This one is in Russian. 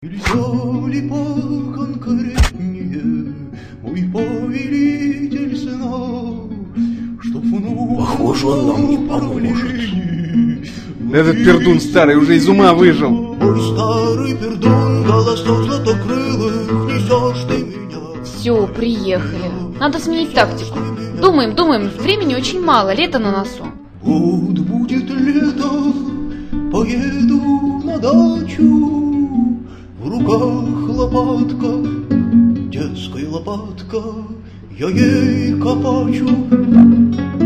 Нельзя ли поконкретнее, мой повелитель сна, чтоб вновь Похоже, он нам не поможет. Этот пердун старый уже из ума выжил. Ой, старый пердун, голосов златокрылых, несешь ты меня. Все, приехали. Надо сменить тактику. Думаем, времени очень мало, лето на носу. Вот будет лето, поеду на дачу. В руках лопатка, детская лопатка, я ей копачу.